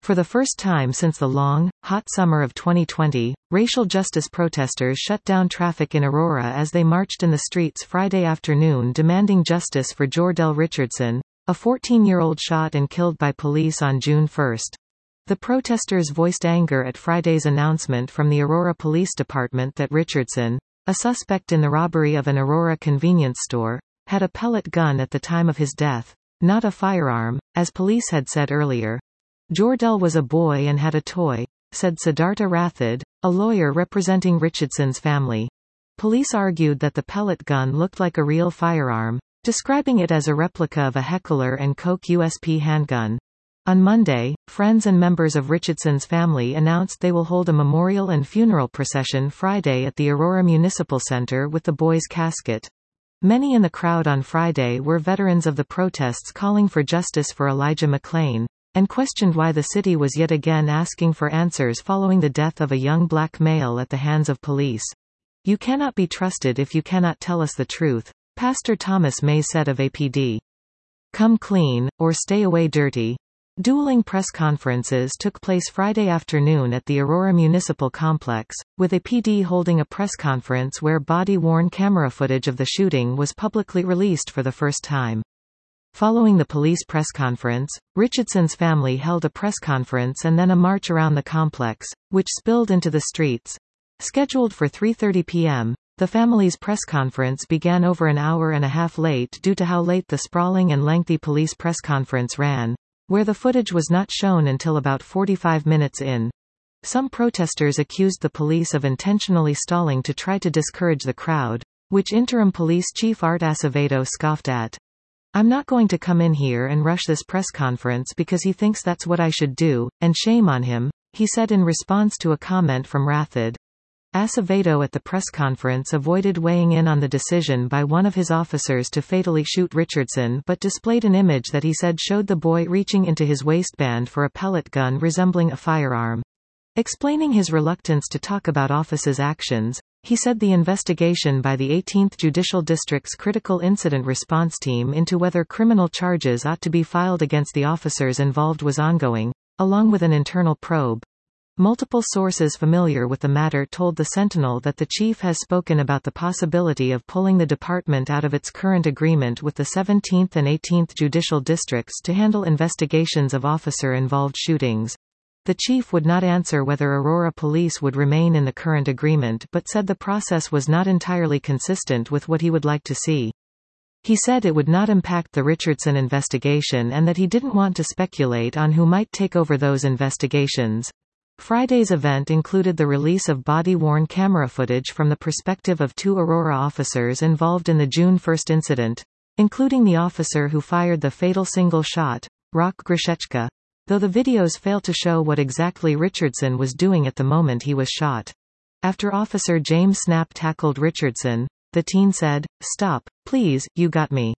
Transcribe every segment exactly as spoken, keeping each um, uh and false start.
For the first time since the long, hot summer of twenty twenty, racial justice protesters shut down traffic in Aurora as they marched in the streets Friday afternoon demanding justice for Jordell Richardson, a fourteen-year-old shot and killed by police on June first. The protesters voiced anger at Friday's announcement from the Aurora Police Department that Richardson, a suspect in the robbery of an Aurora convenience store, had a pellet gun at the time of his death, not a firearm, as police had said earlier. Jordell was a boy and had a toy, said Siddhartha Rathod, a lawyer representing Richardson's family. Police argued that the pellet gun looked like a real firearm, describing it as a replica of a Heckler and Koch U S P handgun. On Monday, friends and members of Richardson's family announced they will hold a memorial and funeral procession Friday at the Aurora Municipal Center with the boy's casket. Many in the crowd on Friday were veterans of the protests calling for justice for Elijah McClain, and questioned why the city was yet again asking for answers following the death of a young black male at the hands of police. "You cannot be trusted if you cannot tell us the truth," Pastor Thomas May said of A P D. "Come clean, or stay away dirty." Dueling press conferences took place Friday afternoon at the Aurora Municipal Complex, with A P D holding a press conference where body-worn camera footage of the shooting was publicly released for the first time. Following the police press conference, Richardson's family held a press conference and then a march around the complex, which spilled into the streets. Scheduled for three thirty p m, the family's press conference began over an hour and a half late due to how late the sprawling and lengthy police press conference ran, where the footage was not shown until about forty-five minutes in. Some protesters accused the police of intentionally stalling to try to discourage the crowd, which Interim Police Chief Art Acevedo scoffed at. "I'm not going to come in here and rush this press conference because he thinks that's what I should do, and shame on him," he said in response to a comment from Rathod. Acevedo at the press conference avoided weighing in on the decision by one of his officers to fatally shoot Richardson but displayed an image that he said showed the boy reaching into his waistband for a pellet gun resembling a firearm. Explaining his reluctance to talk about office's actions, he said the investigation by the eighteenth Judicial District's Critical Incident Response Team into whether criminal charges ought to be filed against the officers involved was ongoing, along with an internal probe. Multiple sources familiar with the matter told the Sentinel that the chief has spoken about the possibility of pulling the department out of its current agreement with the seventeenth and eighteenth Judicial Districts to handle investigations of officer-involved shootings. The chief would not answer whether Aurora Police would remain in the current agreement but said the process was not entirely consistent with what he would like to see. He said it would not impact the Richardson investigation and that he didn't want to speculate on who might take over those investigations. Friday's event included the release of body-worn camera footage from the perspective of two Aurora officers involved in the June first incident, including the officer who fired the fatal single shot, Roch Grishechka, though the videos fail to show what exactly Richardson was doing at the moment he was shot. After Officer James Snap tackled Richardson, the teen said, "Stop, please, you got me.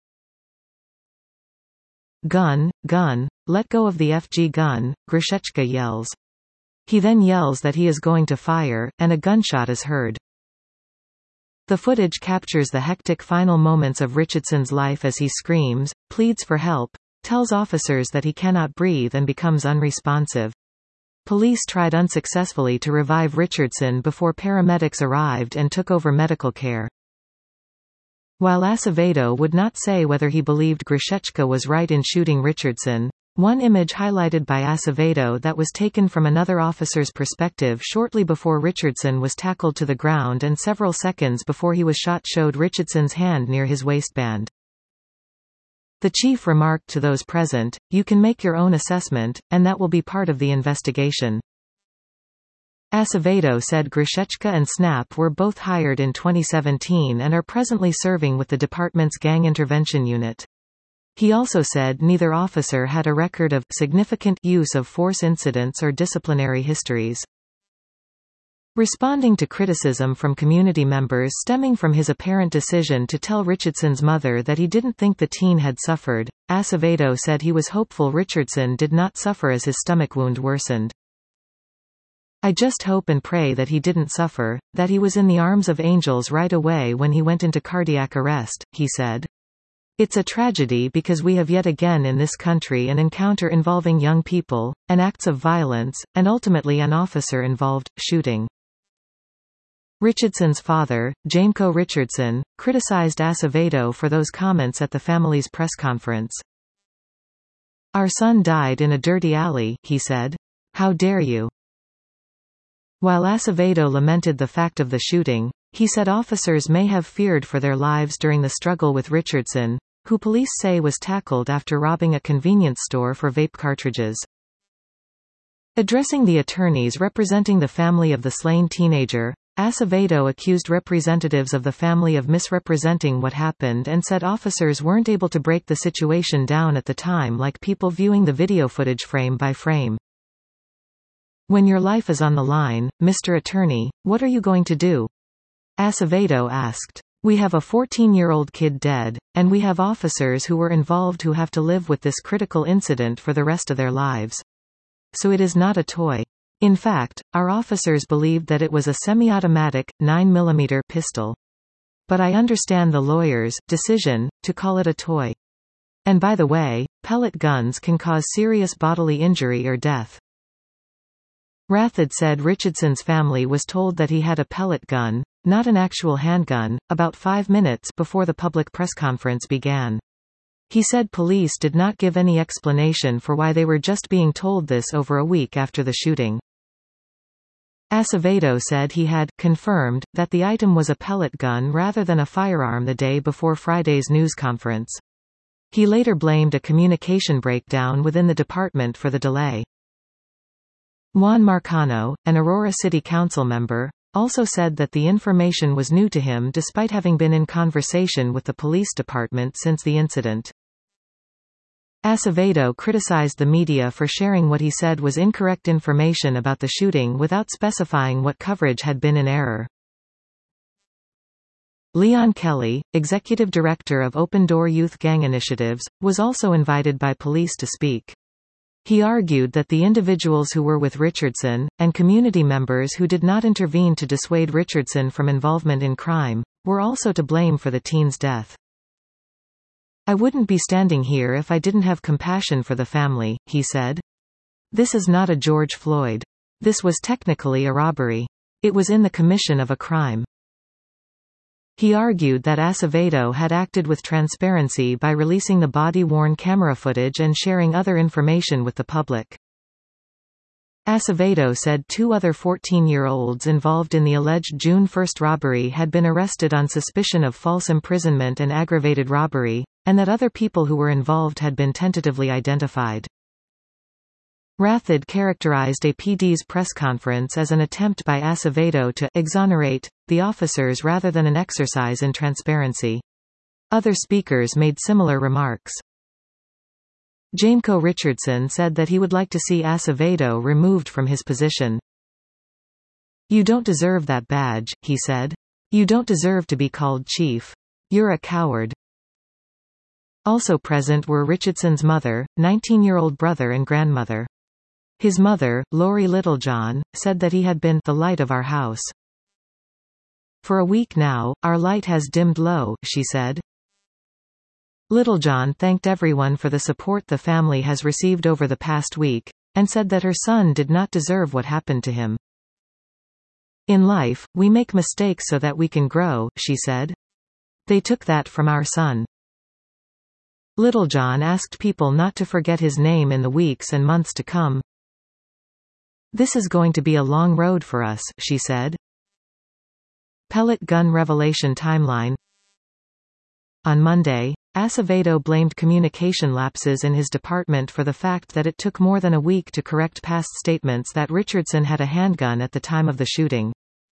Gun, gun, let go of the F G gun," Grishechka yells. He then yells that he is going to fire, and a gunshot is heard. The footage captures the hectic final moments of Richardson's life as he screams, pleads for help, tells officers that he cannot breathe and becomes unresponsive. Police tried unsuccessfully to revive Richardson before paramedics arrived and took over medical care. While Acevedo would not say whether he believed Grishechka was right in shooting Richardson, one image highlighted by Acevedo that was taken from another officer's perspective shortly before Richardson was tackled to the ground and several seconds before he was shot showed Richardson's hand near his waistband. The chief remarked to those present, "You can make your own assessment, and that will be part of the investigation." Acevedo said Grishechka and Snap were both hired in twenty seventeen and are presently serving with the department's Gang Intervention Unit. He also said neither officer had a record of significant use of force incidents or disciplinary histories. Responding to criticism from community members stemming from his apparent decision to tell Richardson's mother that he didn't think the teen had suffered, Acevedo said he was hopeful Richardson did not suffer as his stomach wound worsened. "I just hope and pray that he didn't suffer, that he was in the arms of angels right away when he went into cardiac arrest," he said. It's a tragedy because we have yet again in this country an encounter involving young people, and acts of violence, and ultimately an officer-involved shooting. Richardson's father, Jamco Richardson, criticized Acevedo for those comments at the family's press conference. "Our son died in a dirty alley," he said. "How dare you?" While Acevedo lamented the fact of the shooting, he said officers may have feared for their lives during the struggle with Richardson, who police say was tackled after robbing a convenience store for vape cartridges. Addressing the attorneys representing the family of the slain teenager, Acevedo accused representatives of the family of misrepresenting what happened and said officers weren't able to break the situation down at the time like people viewing the video footage frame by frame. "When your life is on the line, Mister Attorney, what are you going to do?" Acevedo asked. "We have a fourteen-year-old kid dead, and we have officers who were involved who have to live with this critical incident for the rest of their lives. So it is not a toy. In fact, our officers believed that it was a semi-automatic, nine millimeter pistol. But I understand the lawyer's decision to call it a toy. And by the way, pellet guns can cause serious bodily injury or death." Rathod said Richardson's family was told that he had a pellet gun, not an actual handgun, about five minutes before the public press conference began. He said police did not give any explanation for why they were just being told this over a week after the shooting. Acevedo said he had confirmed that the item was a pellet gun rather than a firearm the day before Friday's news conference. He later blamed a communication breakdown within the department for the delay. Juan Marcano, an Aurora City Council member, also said that the information was new to him despite having been in conversation with the police department since the incident. Acevedo criticized the media for sharing what he said was incorrect information about the shooting without specifying what coverage had been in error. Leon Kelly, executive director of Open Door Youth Gang Initiatives, was also invited by police to speak. He argued that the individuals who were with Richardson, and community members who did not intervene to dissuade Richardson from involvement in crime, were also to blame for the teen's death. "I wouldn't be standing here if I didn't have compassion for the family," he said. "This is not a George Floyd. This was technically a robbery. It was in the commission of a crime." He argued that Acevedo had acted with transparency by releasing the body-worn camera footage and sharing other information with the public. Acevedo said two other fourteen-year-olds involved in the alleged June first robbery had been arrested on suspicion of false imprisonment and aggravated robbery, and that other people who were involved had been tentatively identified. Rathod characterized A P D's press conference as an attempt by Acevedo to exonerate the officers rather than an exercise in transparency. Other speakers made similar remarks. Jamco Richardson said that he would like to see Acevedo removed from his position. "You don't deserve that badge," he said. "You don't deserve to be called chief. You're a coward." Also present were Richardson's mother, nineteen-year-old brother and grandmother. His mother, Lori Littlejohn, said that he had been the light of our house. "For a week now, our light has dimmed low," she said. Littlejohn thanked everyone for the support the family has received over the past week, and said that her son did not deserve what happened to him. "In life, we make mistakes so that we can grow," she said. "They took that from our son." Littlejohn asked people not to forget his name in the weeks and months to come. "This is going to be a long road for us," she said. Pellet gun revelation timeline. On Monday, Acevedo blamed communication lapses in his department for the fact that it took more than a week to correct past statements that Richardson had a handgun at the time of the shooting.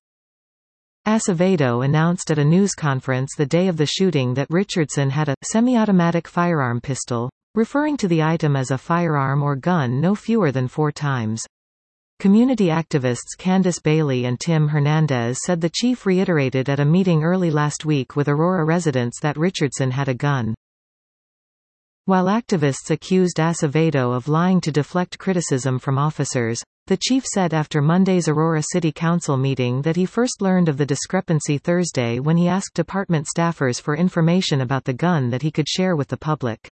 Acevedo announced at a news conference the day of the shooting that Richardson had a semi-automatic firearm pistol, referring to the item as a firearm or gun no fewer than four times. Community activists Candace Bailey and Tim Hernandez said the chief reiterated at a meeting early last week with Aurora residents that Richardson had a gun. While activists accused Acevedo of lying to deflect criticism from officers, the chief said after Monday's Aurora City Council meeting that he first learned of the discrepancy Thursday when he asked department staffers for information about the gun that he could share with the public.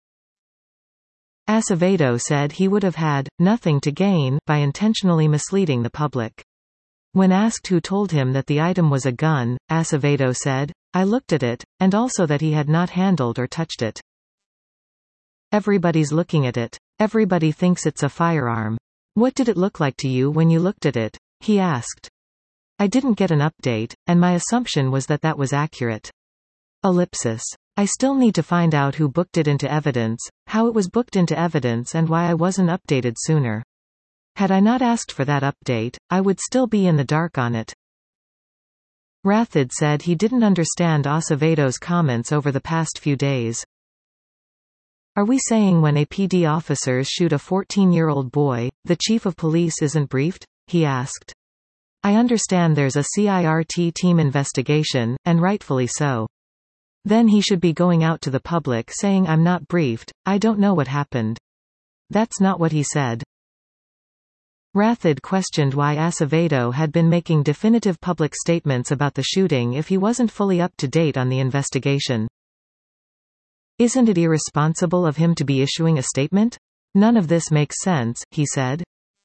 Acevedo said he would have had nothing to gain by intentionally misleading the public. When asked who told him that the item was a gun, Acevedo said, "I looked at it, and also that he had not handled or touched it. Everybody's looking at it. Everybody thinks it's a firearm. What did it look like to you when you looked at it?" he asked. "I didn't get an update, and my assumption was that that was accurate. Ellipsis. I still need to find out who booked it into evidence, how it was booked into evidence and why I wasn't updated sooner. Had I not asked for that update, I would still be in the dark on it." Rathod said he didn't understand Acevedo's comments over the past few days. "Are we saying when A P D officers shoot a fourteen-year-old boy, the chief of police isn't briefed?" he asked. "I understand there's a C I R T team investigation, and rightfully so. Then he should be going out to the public saying I'm not briefed, I don't know what happened. That's not what he said." Rathod questioned why Acevedo had been making definitive public statements about the shooting if he wasn't fully up to date on the investigation. "Isn't it irresponsible of him to be issuing a statement? None of this makes sense," he said.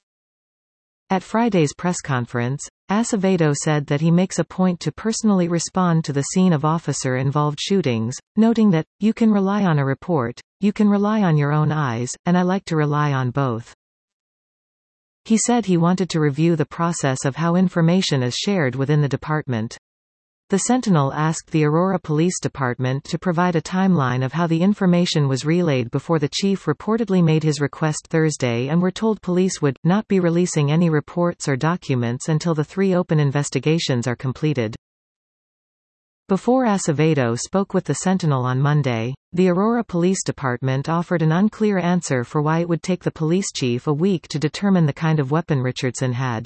At Friday's press conference, Acevedo said that he makes a point to personally respond to the scene of officer-involved shootings, noting that, "You can rely on a report, you can rely on your own eyes, and I like to rely on both." He said he wanted to review the process of how information is shared within the department. The Sentinel asked the Aurora Police Department to provide a timeline of how the information was relayed before the chief reportedly made his request Thursday and were told police would not be releasing any reports or documents until the three open investigations are completed. Before Acevedo spoke with the Sentinel on Monday, the Aurora Police Department offered an unclear answer for why it would take the police chief a week to determine the kind of weapon Richardson had.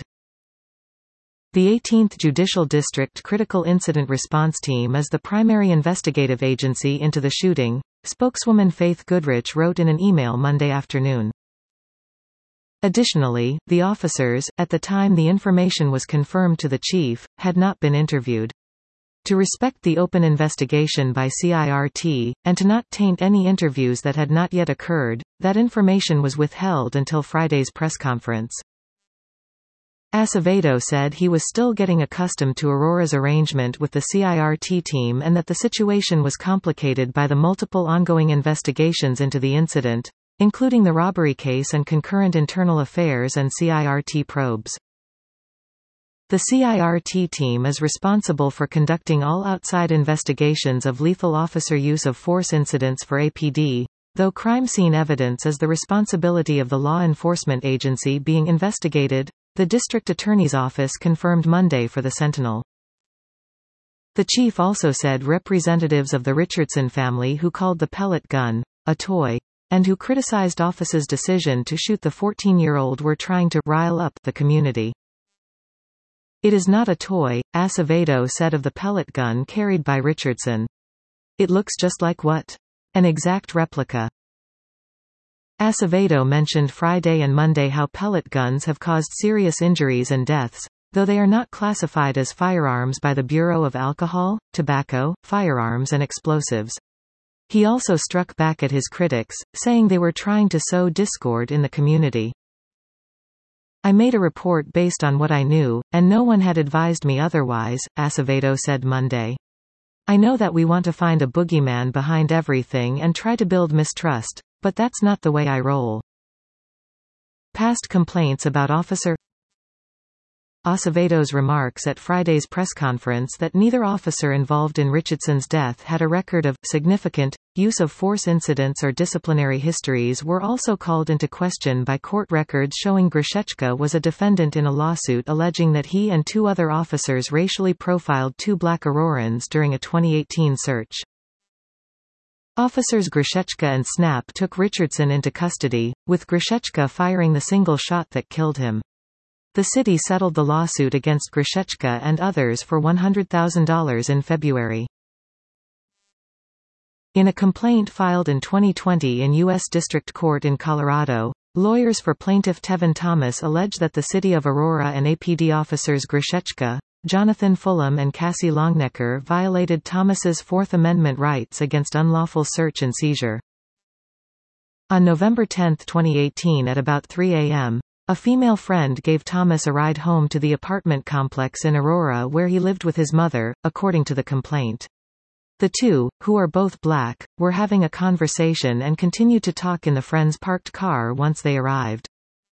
The eighteenth Judicial District Critical Incident Response Team is the primary investigative agency into the shooting, spokeswoman Faith Goodrich wrote in an email Monday afternoon. Additionally, the officers, at the time the information was confirmed to the chief, had not been interviewed. To respect the open investigation by C I R T, and to not taint any interviews that had not yet occurred, that information was withheld until Friday's press conference. Acevedo said he was still getting accustomed to Aurora's arrangement with the C I R T team and that the situation was complicated by the multiple ongoing investigations into the incident, including the robbery case and concurrent internal affairs and C I R T probes. The C I R T team is responsible for conducting all outside investigations of lethal officer use of force incidents for A P D, though crime scene evidence is the responsibility of the law enforcement agency being investigated, the district attorney's office confirmed Monday for the Sentinel. The chief also said representatives of the Richardson family who called the pellet gun a toy, and who criticized officers' decision to shoot the fourteen-year-old were trying to rile up the community. "It is not a toy," Acevedo said of the pellet gun carried by Richardson. "It looks just like what? An exact replica." Acevedo mentioned Friday and Monday how pellet guns have caused serious injuries and deaths, though they are not classified as firearms by the Bureau of Alcohol, Tobacco, Firearms and Explosives. He also struck back at his critics, saying they were trying to sow discord in the community. "I made a report based on what I knew, and no one had advised me otherwise," Acevedo said Monday. "I know that we want to find a boogeyman behind everything and try to build mistrust, but that's not the way I roll." Past complaints about Officer Acevedo's remarks at Friday's press conference that neither officer involved in Richardson's death had a record of significant use of force incidents or disciplinary histories were also called into question by court records showing Grishechka was a defendant in a lawsuit alleging that he and two other officers racially profiled two black Aurorans during a twenty eighteen search. Officers Grishechka and Snap took Richardson into custody, with Grishechka firing the single shot that killed him. The city settled the lawsuit against Grishechka and others for one hundred thousand dollars in February. In a complaint filed in twenty twenty in U S District Court in Colorado, lawyers for plaintiff Tevin Thomas allege that the City of Aurora and A P D officers Grishechka, Jonathan Fulham and Cassie Longnecker violated Thomas's Fourth Amendment rights against unlawful search and seizure. On November tenth twenty eighteen at about three a m, a female friend gave Thomas a ride home to the apartment complex in Aurora where he lived with his mother, according to the complaint. The two, who are both black, were having a conversation and continued to talk in the friend's parked car once they arrived.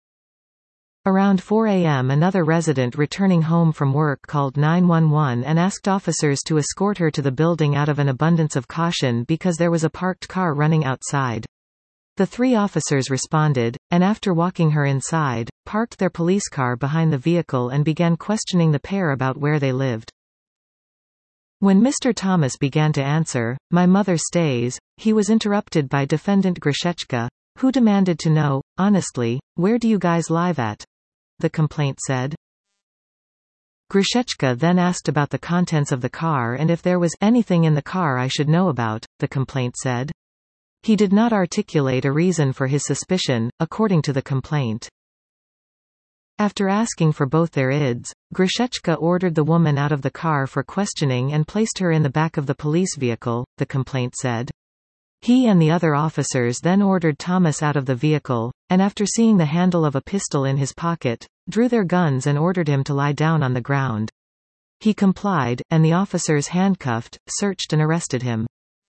Around four a m another resident returning home from work called nine one one and asked officers to escort her to the building out of an abundance of caution because there was a parked car running outside. The three officers responded, and after walking her inside, parked their police car behind the vehicle and began questioning the pair about where they lived. When Mister Thomas began to answer, "My mother stays," he was interrupted by defendant Grishechka, who demanded to know, "Honestly, where do you guys live at?" the complaint said. Grishechka then asked about the contents of the car and if there was anything in the car I should know about, the complaint said. He did not articulate a reason for his suspicion, according to the complaint. After asking for both their I Ds, Grishechka ordered the woman out of the car for questioning and placed her in the back of the police vehicle, the complaint said. He and the other officers then ordered Thomas out of the vehicle, and after seeing the handle of a pistol in his pocket, drew their guns and ordered him to lie down on the ground. He complied, and the officers handcuffed, searched and arrested him.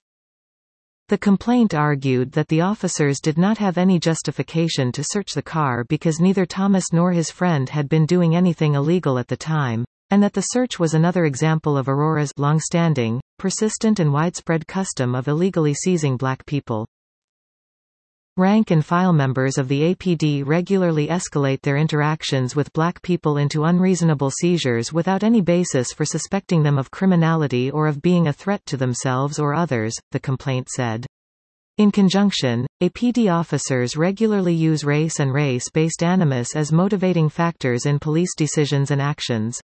The complaint argued that the officers did not have any justification to search the car because neither Thomas nor his friend had been doing anything illegal at the time, and that the search was another example of Aurora's long-standing, persistent and widespread custom of illegally seizing black people. Rank-and-file members of the A P D regularly escalate their interactions with black people into unreasonable seizures without any basis for suspecting them of criminality or of being a threat to themselves or others, the complaint said. In conjunction, A P D officers regularly use race and race-based animus as motivating factors in police decisions and actions.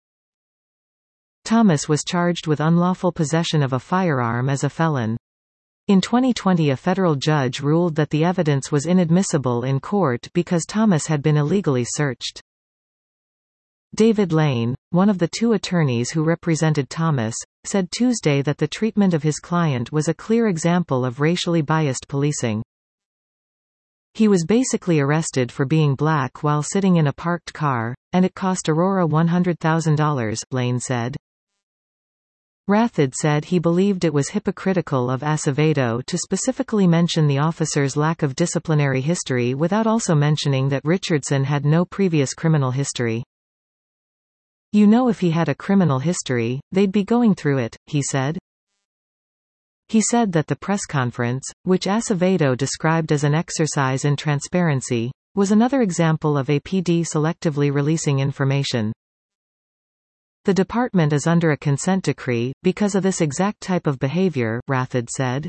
Thomas was charged with unlawful possession of a firearm as a felon. In twenty twenty, a federal judge ruled that the evidence was inadmissible in court because Thomas had been illegally searched. David Lane, one of the two attorneys who represented Thomas, said Tuesday that the treatment of his client was a clear example of racially biased policing. He was basically arrested for being black while sitting in a parked car, and it cost Aurora one hundred thousand dollars, Lane said. Rathod said he believed it was hypocritical of Acevedo to specifically mention the officer's lack of disciplinary history without also mentioning that Richardson had no previous criminal history. "You know, if he had a criminal history, they'd be going through it," he said. He said that the press conference, which Acevedo described as an exercise in transparency, was another example of A P D selectively releasing information. "The department is under a consent decree because of this exact type of behavior," Rathod said.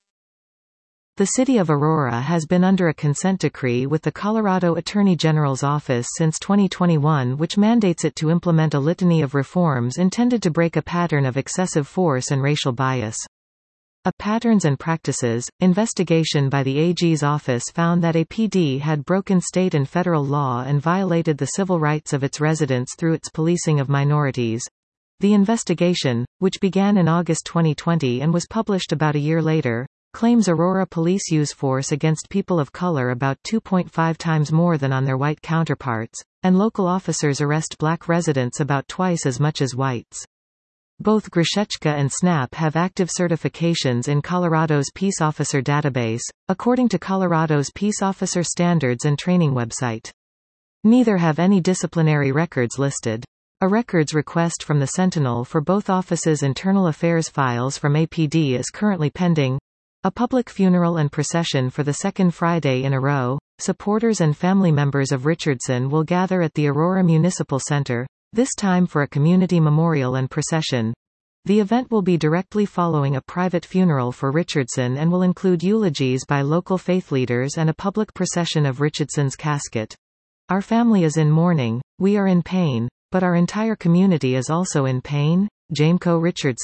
The City of Aurora has been under a consent decree with the Colorado Attorney General's office since twenty twenty-one, which mandates it to implement a litany of reforms intended to break a pattern of excessive force and racial bias. A Patterns and Practices investigation by the A G's office found that A P D had broken state and federal law and violated the civil rights of its residents through its policing of minorities. The investigation, which began in August twenty twenty and was published about a year later, claims Aurora police use force against people of color about two point five times more than on their white counterparts, and local officers arrest black residents about twice as much as whites. Both Grishechka and Snap have active certifications in Colorado's Peace Officer database, according to Colorado's Peace Officer Standards and Training website. Neither have any disciplinary records listed. A records request from the Sentinel for both offices' internal affairs files from A P D is currently pending. A public funeral and procession for the second Friday in a row. Supporters and family members of Richardson will gather at the Aurora Municipal Center, this time for a community memorial and procession. The event will be directly following a private funeral for Richardson and will include eulogies by local faith leaders and a public procession of Richardson's casket. "Our family is in mourning, we are in pain, but our entire community is also in pain," Jameco Richardson,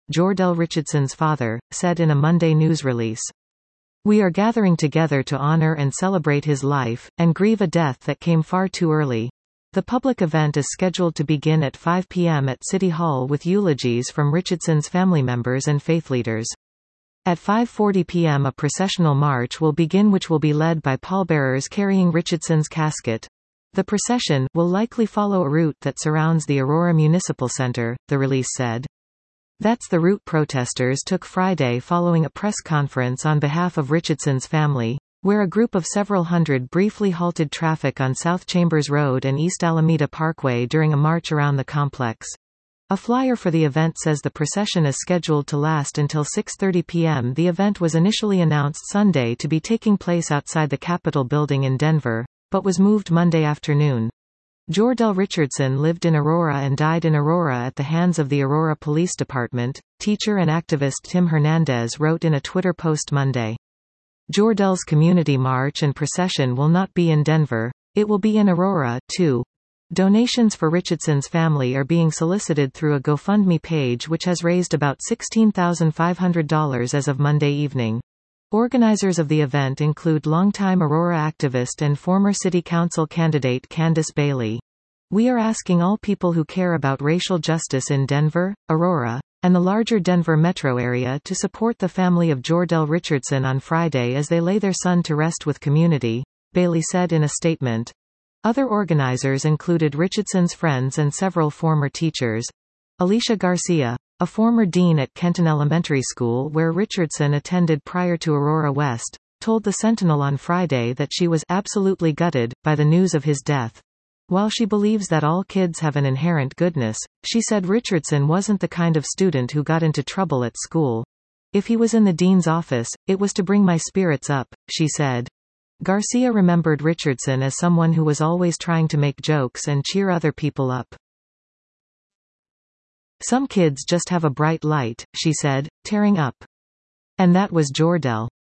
Jordell Richardson's father, said in a Monday news release. "We are gathering together to honor and celebrate his life, and grieve a death that came far too early." The public event is scheduled to begin at five p m at City Hall with eulogies from Richardson's family members and faith leaders. At five forty p m a processional march will begin which will be led by pallbearers carrying Richardson's casket. The procession will likely follow a route that surrounds the Aurora Municipal Center, the release said. That's the route protesters took Friday following a press conference on behalf of Richardson's family, where a group of several hundred briefly halted traffic on South Chambers Road and East Alameda Parkway during a march around the complex. A flyer for the event says the procession is scheduled to last until six thirty p m The event was initially announced Sunday to be taking place outside the Capitol building in Denver, but was moved Monday afternoon. Jordell Richardson lived in Aurora and died in Aurora at the hands of the Aurora Police Department, teacher and activist Tim Hernandez wrote in a Twitter post Monday. Jordell's community march and procession will not be in Denver. It will be in Aurora, too. Donations for Richardson's family are being solicited through a GoFundMe page which has raised about sixteen thousand five hundred dollars as of Monday evening. Organizers of the event include longtime Aurora activist and former city council candidate Candace Bailey. "We are asking all people who care about racial justice in Denver, Aurora, and the larger Denver metro area to support the family of Jordell Richardson on Friday as they lay their son to rest with community," Bailey said in a statement. Other organizers included Richardson's friends and several former teachers. Alicia Garcia, a former dean at Kenton Elementary School where Richardson attended prior to Aurora West, told the Sentinel on Friday that she was absolutely gutted by the news of his death. While she believes that all kids have an inherent goodness, she said Richardson wasn't the kind of student who got into trouble at school. "If he was in the dean's office, it was to bring my spirits up," she said. Garcia remembered Richardson as someone who was always trying to make jokes and cheer other people up. "Some kids just have a bright light," she said, tearing up. And that was Jordell.